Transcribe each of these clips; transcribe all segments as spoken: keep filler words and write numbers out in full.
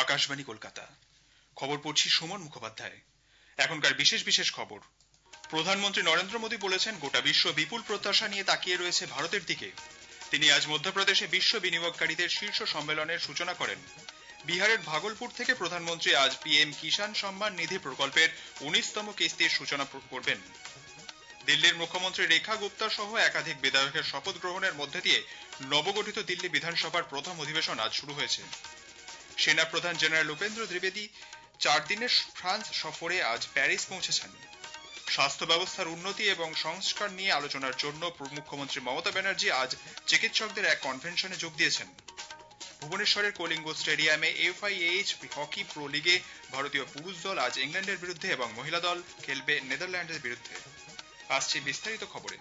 আকাশবাণী কলকাতা। খবর পড়ছি সুমন মুখোপাধ্যায়। এখনকার বিশেষ বিশেষ খবর। প্রধানমন্ত্রী নরেন্দ্র মোদী বলেছেন, গোটা বিশ্ব বিপুল প্রত্যাশা নিয়ে তাকিয়ে রয়েছে ভারতের দিকে। তিনি আজ মধ্যপ্রদেশে বিশ্ব বিনিয়োগকারীদের শীর্ষ সম্মেলনের সূচনা করেন। বিহারের ভাগলপুর থেকে প্রধানমন্ত্রী আজ পিএম কিষাণ সম্মান নিধি প্রকল্পের উনিশতম কিস্তির সূচনা করবেন। দিল্লির মুখ্যমন্ত্রী রেখা গুপ্তা সহ একাধিক বিধায়কের শপথ গ্রহণের মধ্যে দিয়ে নবগঠিত দিল্লি বিধানসভার প্রথম অধিবেশন আজ শুরু হয়েছে। সেনা প্রধান জেনারেল উপেন্দ্র দ্বিবেদী চার দিনের ফ্রান্স সফরে আজ প্যারিস পৌঁছেছেন। স্বাস্থ্য ব্যবস্থার উন্নতি এবং সংস্কার নিয়ে আলোচনার জন্য মুখ্যমন্ত্রী মমতা ব্যানার্জি আজ চিকিৎসকদের এক কনভেনশনে যোগ দিয়েছেন। ভুবনেশ্বরের কলিঙ্গ স্টেডিয়ামে এফআইএইচ হকি প্রো লিগে ভারতীয় পুরুষ দল আজ ইংল্যান্ডের বিরুদ্ধে এবং মহিলা দল খেলবে নেদারল্যান্ডের বিরুদ্ধে। আসছে বিস্তারিত খবরে।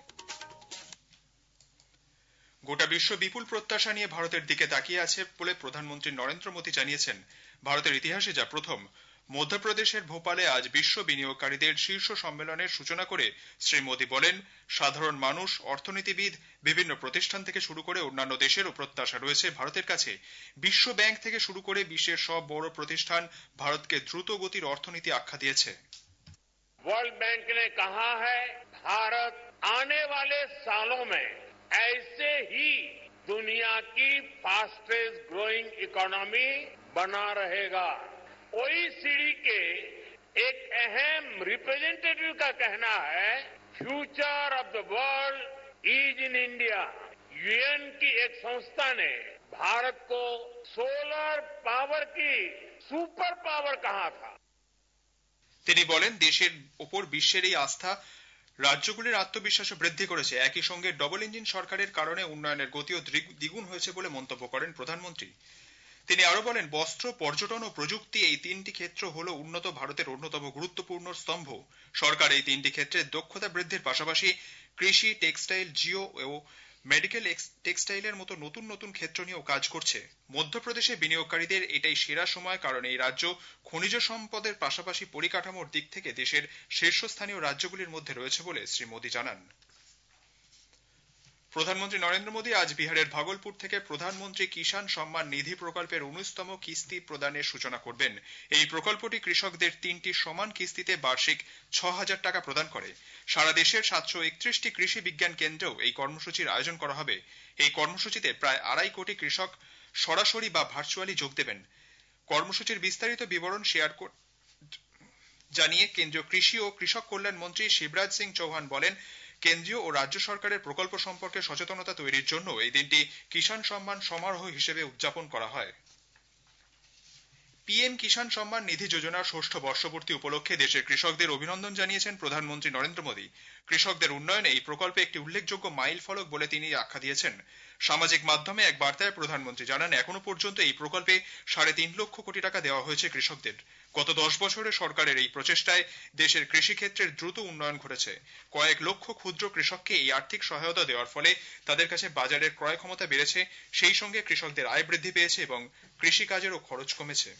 গোটা বিশ্ব বিপুল প্রত্যাশা নিয়ে ভারতের দিকে তাকিয়ে আছে বলে প্রধানমন্ত্রী নরেন্দ্র মোদী জানিয়েছেন। ভারতের ইতিহাসে যা প্রথম। মধ্যপ্রদেশের ভোপালে আজ বিশ্ব বিনিয়োগকারীদের শীর্ষ সম্মেলনের সূচনা করে শ্রী মোদী বলেন, সাধারণ মানুষ, অর্থনীতিবিদ, বিভিন্ন প্রতিষ্ঠান থেকে শুরু করে অন্যান্য দেশেরও প্রত্যাশা রয়েছে ভারতের কাছে। বিশ্ব ব্যাংক থেকে শুরু করে বিশ্বের সব বড় প্রতিষ্ঠান ভারতকে দ্রুত গতির অর্থনীতি আখ্যা দিয়েছে। वर्ल्ड बैंक ने कहा है, भारत आने वाले सालों में ऐसे ही दुनिया की फास्टेस्ट ग्रोइंग इकोनॉमी बना रहेगा। ओईसीडी के एक अहम रिप्रेजेंटेटिव का कहना है, future of the world is in India. UN की एक संस्था ने भारत को सोलर पावर की सुपर पावर कहा था। তিনি বলেন, দেশের ওপর বিশ্বের এই আস্থা রাজ্যগুলির আত্মবিশ্বাসও বৃদ্ধি করেছে। একই সঙ্গে ডবল ইঞ্জিন সরকারের কারণে উন্নয়নের গতিও দ্বিগুণ হয়েছে বলে মন্তব্য করেন প্রধানমন্ত্রী। তিনি আরো বলেন, বস্ত্র, পর্যটন ও প্রযুক্তি এই তিনটি ক্ষেত্র হল উন্নত ভারতের অন্যতম গুরুত্বপূর্ণ স্তম্ভ। সরকার এই তিনটি ক্ষেত্রে দক্ষতা বৃদ্ধির পাশাপাশি কৃষি, টেক্সটাইল, জিও ও মেডিকেল টেক্সটাইলের মতো নতুন নতুন ক্ষেত্র নিয়েও কাজ করছে। মধ্যপ্রদেশে বিনিয়োগকারীদের এটাই সেরা সময়, কারণ এই রাজ্য খনিজ সম্পদের পাশাপাশি পরিকাঠামোর দিক থেকে দেশের শীর্ষস্থানীয় রাজ্যগুলির মধ্যে রয়েছে বলে শ্রী মোদী জানান। প্রধানমন্ত্রী নরেন্দ্র মোদী আজ বিহারের ভাগলপুর থেকে প্রধানমন্ত্রী কিষাণ সম্মান নিধি প্রকল্পের উনিশতম কিস্তি প্রদানের সূচনা করবেন। এই প্রকল্পটি কৃষকদের তিনটি সমান কিস্তিতে বার্ষিক ছ হাজার টাকা প্রদান করে। সারা দেশের সাতশো একত্রিশটি কৃষি বিজ্ঞান কেন্দ্রেও এই কর্মসূচির আয়োজন করা হবে। এই কর্মসূচিতে প্রায় আড়াই কোটি কৃষক সরাসরি বা ভার্চুয়ালি যোগ দেবেন। কর্মসূচির বিস্তারিত বিবরণ শেয়ার জানিয়ে কেন্দ্রীয় কৃষি ও কৃষক কল্যাণ মন্ত্রী শিবরাজ সিং চৌহান বলেন, কেন্দ্রীয় ও রাজ্য সরকারের প্রকল্প সম্পর্কে সচেতনতা তৈরির জন্য এই দিনটি কিষাণ সম্মান সমারোহ হিসেবে উদযাপন করা হয়। পিএম কিষাণ সম্মান নিধি যোজনার ষষ্ঠ বর্ষপূর্তি উপলক্ষে দেশের কৃষকদের অভিনন্দন জানিয়েছেন প্রধানমন্ত্রী নরেন্দ্র মোদী। কৃষকদের উন্নয়নে এই প্রকল্পে একটি উল্লেখযোগ্য মাইল ফলক বলে তিনি আখ্যা দিয়েছেন। সামাজিক মাধ্যমে এক বার্তায় প্রধানমন্ত্রী জানান, এখনো পর্যন্ত এই প্রকল্পে সাড়ে তিন লক্ষ কোটি টাকা দেওয়া হয়েছে কৃষকদের। গত দশ বছরে সরকারের এই প্রচেষ্টায় দেশের কৃষিক্ষেত্রের দ্রুত উন্নয়ন ঘটেছে। কয়েক লক্ষ ক্ষুদ্র কৃষককে এই আর্থিক সহায়তা দেওয়ার ফলে তাদের কাছে বাজারের ক্রয় ক্ষমতা বেড়েছে, সেই সঙ্গে কৃষকদের আয় বৃদ্ধি পেয়েছে এবং কৃষিকাজেরও খরচ কমেছে।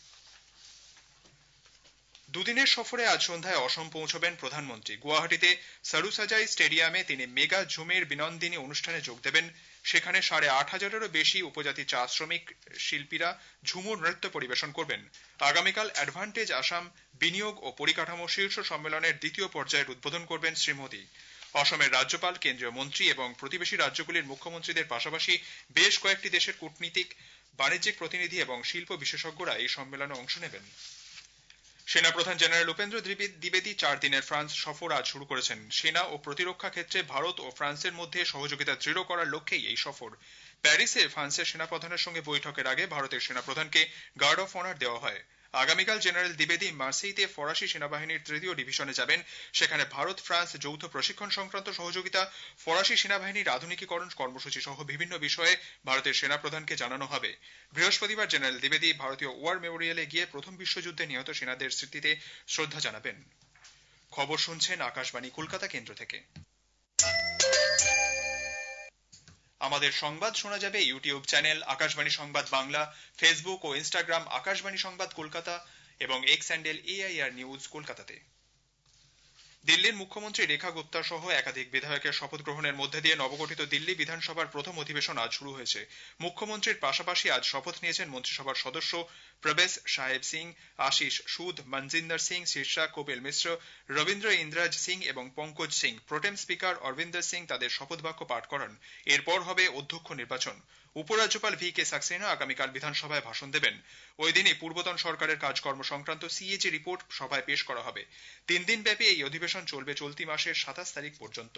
দুদিনের সফরে আজ সন্ধ্যায় অসম পৌঁছবেন প্রধানমন্ত্রী। গুয়াহাটিতে সারুসাজাই স্টেডিয়ামে তিনি মেগা ঝুমের বিনন্দিনী অনুষ্ঠানে যোগ দেবেন। সেখানে সাড়ে আট হাজারেরও বেশি উপজাতি চা শ্রমিক শিল্পীরা ঝুমুর নৃত্য পরিবেশন করবেন। আগামীকাল অ্যাডভান্টেজ আসাম বিনিয়োগ ও পরিকাঠামো শীর্ষ সম্মেলনের দ্বিতীয় পর্যায়ের উদ্বোধন করবেন শ্রী মোদী। অসমের রাজ্যপাল, কেন্দ্রীয় মন্ত্রী এবং প্রতিবেশী রাজ্যগুলির মুখ্যমন্ত্রীদের পাশাপাশি বেশ কয়েকটি দেশের কূটনীতিক, বাণিজ্যিক প্রতিনিধি এবং শিল্প বিশেষজ্ঞরা এই সম্মেলনে অংশ নেবেন। সেনাপ্রধান জেনারেল উপেন্দ্র দ্বিবেদী চার দিনের ফ্রান্স সফর আজ শুরু করেছেন। সেনা ও প্রতিরক্ষা ক্ষেত্রে ভারত ও ফ্রান্সের মধ্যে সহযোগিতা দৃঢ় করার লক্ষ্যেই এই সফর। প্যারিসে ফ্রান্সের সেনাপ্রধানের সঙ্গে বৈঠকের আগে ভারতের সেনাপ্রধানকে গার্ড অফ অনার দেওয়া হয়। আগামীকাল জেনারেল দ্বিবেদী মার্সেইতে ফরাসি সেনাবাহিনীর তৃতীয় ডিভিশনে যাবেন। সেখানে ভারত ফ্রান্স যৌথ প্রশিক্ষণ সংক্রান্ত সহযোগিতা, ফরাসি সেনাবাহিনীর আধুনিকীকরণ কর্মসূচি সহ বিভিন্ন বিষয়ে ভারতের সেনাপ্রধানকে জানানো হবে। বৃহস্পতিবার জেনারেল দ্বিবেদী ভারতীয় ওয়ার মেমোরিয়ালে গিয়ে প্রথম বিশ্বযুদ্ধে নিহত সেনাদের স্মৃতিতে শ্রদ্ধা জানাবেন। খবর শুনছেন আকাশবাণী কলকাতা কেন্দ্র থেকে। আমাদের সংবাদ শোনা যাবে ইউটিউব চ্যানেল আকাশবাণী সংবাদ বাংলা, ফেসবুক ও ইনস্টাগ্রাম আকাশবাণী সংবাদ কলকাতা এবং এক্স হ্যান্ডেল এআইআর নিউজ কলকাতাতে। দিল্লির মুখ্যমন্ত্রী রেখা গুপ্তা সহ একাধিক বিধায়কের শপথ গ্রহণের মধ্যে দিয়ে নবগঠিত দিল্লি বিধানসভার প্রথম অধিবেশন আজ শুরু হয়েছে। মুখ্যমন্ত্রীর পাশাপাশি আজ শপথ নিয়েছেন মন্ত্রিসভার সদস্য প্রবেশ সাহেব সিং, আশিস সুদ, মনজিন্দর সিং শীর্ষা, কপিল মিশ্র, রবীন্দ্র ইন্দ্রাজ সিং এবং পঙ্কজ সিং। প্রোটেম স্পিকার অরবিন্দর সিং তাদের শপথ বাক্য পাঠ করান। এরপর হবে অধ্যক্ষ নির্বাচন। উপরাজ্যপাল ভি কে সাক্সেনা আগামীকাল বিধানসভায় ভাষণ দেবেন। ওই দিনই পূর্বতন সরকারের কাজকর্ম সংক্রান্ত সিএজি রিপোর্ট সভায় পেশ করা হবে। তিন দিন ব্যাপী এই অধিবেশন চলবে চলতি মাসের সাতাশ তারিখ পর্যন্ত।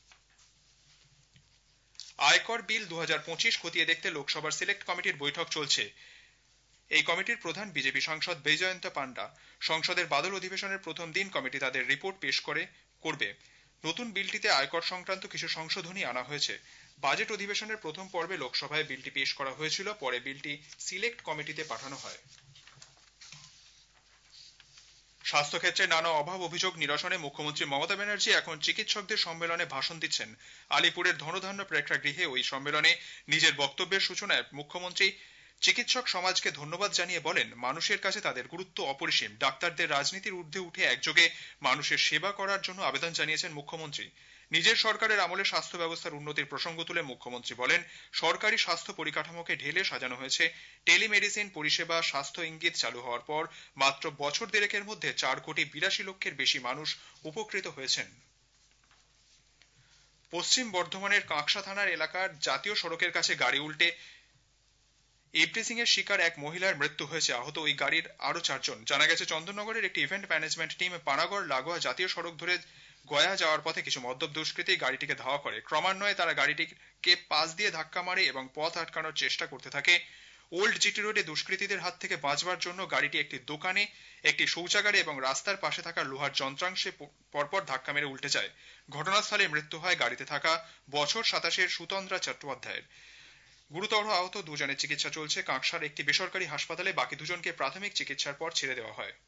আয়কর বিল দু হাজার পঁচিশ খতিয়ে দেখতে লোকসভার সিলেক্ট কমিটির বৈঠক চলছে। এই কমিটির প্রধান বিজেপি সাংসদ বৈজয়ন্ত পান্ডা। সংসদের বাদল অধিবেশনের প্রথম দিন কমিটি তাদের রিপোর্ট পেশ করে করবে। নতুন বিলটিতে আয়কর সংক্রান্ত কিছু সংশোধনী আনা হয়েছে। বাজেট অধিবেশনের প্রথম পর্বে লোকসভায় বিলটি পেশ করা হয়েছিল, পরে বিলটি সিলেক্ট কমিটিতে পাঠানো হয়। স্বাস্থ্যক্ষেত্রে নানা অভাব অভিযোগ নিরসনে মুখ্যমন্ত্রী মমতা ব্যানার্জি এখন চিকিৎসকদের সম্মেলনে ভাষণ দিচ্ছেন। আলিপুরের ধনধান্য প্রেক্ষাগৃহে ওই সম্মেলনে নিজের বক্তব্যের সূচনায় মুখ্যমন্ত্রী চিকিৎসক সমাজকে ধন্যবাদ জানিয়ে বলেন, মানুষের কাছে তাদের গুরুত্ব অপরিসীম। ডাক্তারদের রাজনীতির ঊর্ধ্বে উঠে একযোগে মানুষের সেবা করার জন্য আবেদন জানিয়েছেন মুখ্যমন্ত্রী। নিজের সরকারের আমলে স্বাস্থ্য ব্যবস্থার উন্নতির প্রসঙ্গ তুলে মুখ্যমন্ত্রী বলেন, সরকারি স্বাস্থ্য পরিকাঠামোকে ঢেলে সাজানো হয়েছে। টেলিমেডিসিন পরিষেবা স্বাস্থ্য ইঙ্গিত চালু হওয়ার পর মাত্র বছর দেড়েকের মধ্যে চার কোটি বিরাশি লক্ষের বেশি মানুষ উপকৃত হয়েছেন। পশ্চিম বর্ধমানের কাঁকসা থানার এলাকার জাতীয় সড়কের কাছে গাড়ি উল্টে ইভটিজিং এর শিকার এক মহিলার মৃত্যু হয়েছে। আহত ওই গাড়ির আরো চারজন। জানা গেছে, চন্দননগরের একটি ইভেন্ট ম্যানেজমেন্ট টিম পানাগড় লাগোয়া জাতীয় সড়ক ধরে গয়া যাওয়ার পথে কিছু মদ্যপ দুষ্কৃতী গাড়িটিকে ধাওয়া করে। ক্রমান্বয়ে তারা গাড়িটিকে পাশ দিয়ে ধাক্কা মারে এবং পথ আটকানোর চেষ্টা করতে থাকে। ওল্ড জিটি রোডে দুষ্কৃতীদের হাত থেকে বাঁচবার জন্য গাড়িটি একটি দোকানে, একটি শৌচাগারে এবং রাস্তার পাশে থাকা লোহার যন্ত্রাংশে পরপর ধাক্কা মেরে উল্টে যায়। ঘটনাস্থলে মৃত্যু হয় গাড়িতে থাকা বছর সাতাশের সুতন্দ্রা চট্টোপাধ্যায়ের। গুরুতর আহত দুজনের চিকিৎসা চলছে কাঁকসার একটি বেসরকারি হাসপাতালে। বাকি দুজনকে প্রাথমিক চিকিৎসার পর ছেড়ে দেওয়া হয়।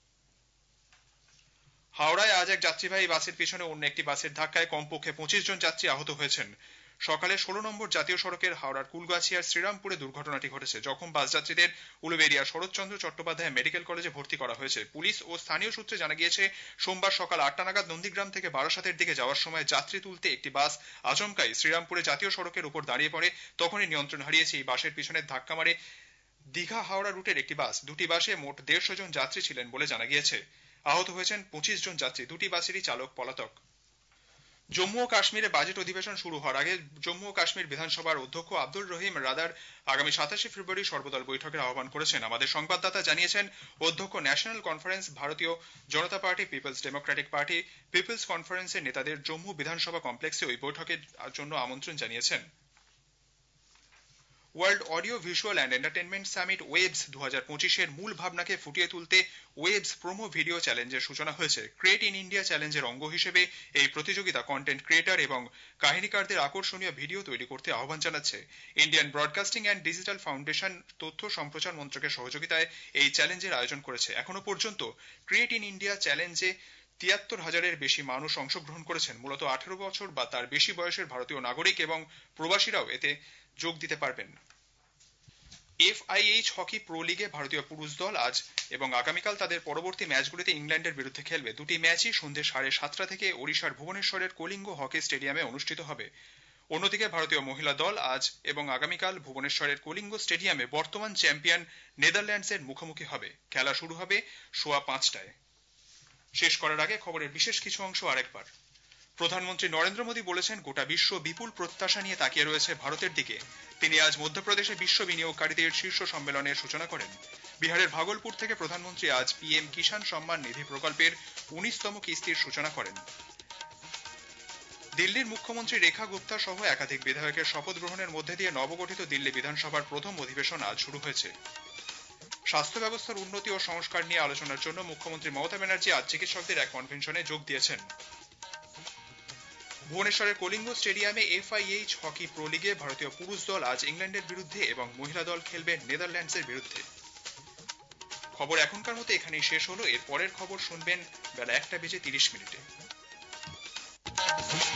হাওড়ায় আজ এক যাত্রীবাহী বাসের পিছনে অন্য একটি বাসের ধাক্কায় কমপক্ষে পঁচিশ জন যাত্রী আহত হয়েছেন। সকালে ষোলো নম্বর জাতীয় সড়কের হাওড়ার কুলগাছিয়ার শ্রীরামপুরে দুর্ঘটনাটি ঘটেছে। জখম বাস যাত্রীদের উলুবেড়িয়া শরৎচন্দ্র চট্টোপাধ্যায় মেডিকেল কলেজে ভর্তি করা হয়েছে। পুলিশ ও স্থানীয় সূত্রে জানা গিয়েছে, সোমবার সকাল আটটা নাগাদ নন্দীগ্রাম থেকে বারাসাতের দিকে যাওয়ার সময় যাত্রী তুলতে একটি বাস আচমকাই শ্রীরামপুরে জাতীয় সড়কের উপর দাঁড়িয়ে পড়ে। তখনই নিয়ন্ত্রণ হারিয়েছে এই বাসের পিছনে ধাক্কা মারে দীঘা হাওড়া রুটের একটি বাস। দুটি বাসে মোট দেড়শো জন যাত্রী ছিলেন বলে জানা গিয়েছে। আহত হয়েছেন পঁচিশ জন যাত্রী। দুটি বাসেরই চালক পলাতক। জম্মু ও কাশ্মীরে বাজেট অধিবেশন শুরু হওয়ার আগে জম্মু ও কাশ্মীর বিধানসভার অধ্যক্ষ আব্দুল রহিম রাদার আগামী সাতাশে ফেব্রুয়ারি সর্বদল বৈঠকের আহ্বান করেছেন। আমাদের সংবাদদাতা জানিয়েছেন, অধ্যক্ষ National Conference, Bharatiya Janata Party, Peoples Democratic Party, Peoples কনফারেন্সের নেতাদের জম্মু বিধানসভা কমপ্লেক্সে ওই বৈঠকের জন্য আমন্ত্রণ জানিয়েছেন। World Audio Visual and Entertainment Summit WAVES দু হাজার পঁচিশের মূল ভাবনাকে ফুটিয়ে তুলতে ওয়েবস প্রোমো ভিডিও চ্যালেঞ্জের সূচনা হয়েছে। ক্রিয়েট ইন ইন্ডিয়া চ্যালেঞ্জের অঙ্গ হিসেবে এই প্রতিযোগিতা কন্টেন্ট ক্রিয়েটর এবং কাহিনীকারদের আকর্ষণীয় ভিডিও তৈরি করতে আহ্বান জানাচ্ছে। Indian Broadcasting and Digital Foundation তথ্য সম্প্রচার মন্ত্রকের সহযোগিতায় এই চ্যালেঞ্জের আয়োজন করেছে। এখনো পর্যন্ত ক্রিয়েট ইন ইন্ডিয়া চ্যালেঞ্জে তিয়াত্তর হাজারের বেশি মানুষ অংশগ্রহণ করেছেন। মূলত আঠেরো বছর বা তার বেশি বয়সের ভারতীয় নাগরিক এবং প্রবাসীরাও এতে যোগ দিতে পারবেন। এফআইএইচ হকি প্রো লিগে ভারতীয় পুরুষ দল আজ এবং আগামীকাল তাদের পরবর্তী ম্যাচগুলিতে ইংল্যান্ডের বিরুদ্ধে খেলবে। দুটি ম্যাচই সন্ধ্যে সাড়ে সাতটা থেকে ওড়িশার ভুবনেশ্বরের কলিঙ্গ হকি স্টেডিয়ামে অনুষ্ঠিত হবে। অন্যদিকে ভারতীয় মহিলা দল আজ এবং আগামীকাল ভুবনেশ্বরের কলিঙ্গ স্টেডিয়ামে বর্তমান চ্যাম্পিয়ন নেদারল্যান্ডসের মুখোমুখি হবে। খেলা শুরু হবে সোয়া পাঁচটায়। শেষ করার আগে খবরের বিশেষ কিছু অংশ আরেকবার। প্রধানমন্ত্রী নরেন্দ্র মোদী বলেছেন, গোটা বিশ্ব বিপুল প্রত্যাশা নিয়ে তাকিয়ে রয়েছে ভারতের দিকে। তিনি আজ মধ্যপ্রদেশে বিশ্ব বিনিয়োগকারীদের শীর্ষ সম্মেলনের সূচনা করেন। বিহারের ভাগলপুর থেকে প্রধানমন্ত্রী আজ পিএম কিষাণ সম্মান নিধি প্রকল্পের উনিশতম কিস্তির সূচনা করেন। দিল্লির মুখ্যমন্ত্রী রেখা গুপ্তা সহ একাধিক বিধায়কের শপথ গ্রহণের মধ্যে দিয়ে নবগঠিত দিল্লি বিধানসভার প্রথম অধিবেশন আজ শুরু হয়েছে। স্বাস্থ্য ব্যবস্থার উন্নতি ও সংস্কার নিয়ে আলোচনার জন্য মুখ্যমন্ত্রী মমতা ব্যানার্জি আজ চিকিৎসকদের এক কনভেনশনে যোগ দিয়েছেন। ভুবনেশ্বরের কলিঙ্গ স্টেডিয়ামে এফআইএইচ হকি প্রো লিগে ভারতীয় পুরুষ দল আজ ইংল্যান্ডের বিরুদ্ধে এবং মহিলা দল খেলবে নেদারল্যান্ডসের বিরুদ্ধে। খবর এখনকার মতো এখানেই শেষ হলো। এর পরের খবর শুনবেন বেলা একটা বেজে তিরিশ মিনিটে।